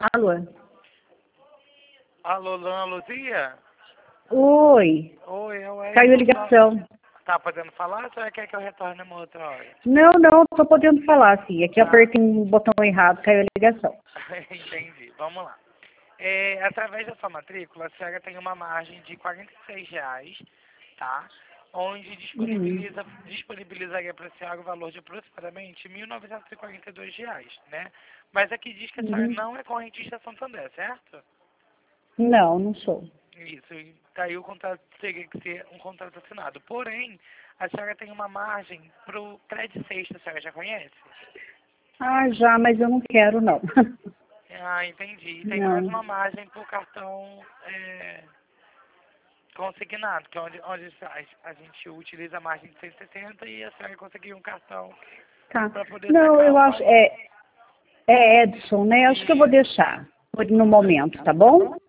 Alô? Alô, Dona Luzia? Oi. Oi, é o Caiu a Edson. ligação. Tá podendo falar ou você quer que eu retorne uma outra hora? Não, tô podendo falar, sim. É que eu Tá. apertei um botão errado, caiu a ligação. Entendi. Vamos lá. Através da sua matrícula, a senhora tem uma margem de R$ 46, tá? Onde disponibilizaria para a senhora o valor de aproximadamente R$ 1.942, né? Mas aqui diz que a senhora não é correntista Santander, certo? Não sou. Isso, e daí o contrato teria que ser um contrato assinado. Porém, a senhora tem uma margem para o Credit Sexta, a senhora já conhece? Ah, já, mas eu não quero, não. Ah, entendi. E tem mais Não. uma margem para o cartão consignado, que é onde a gente utiliza a margem de 160 e a senhora conseguir um cartão Tá. para poder Não, sacar eu o acho, valor. é Edson, né? Acho que eu vou deixar no momento, tá bom?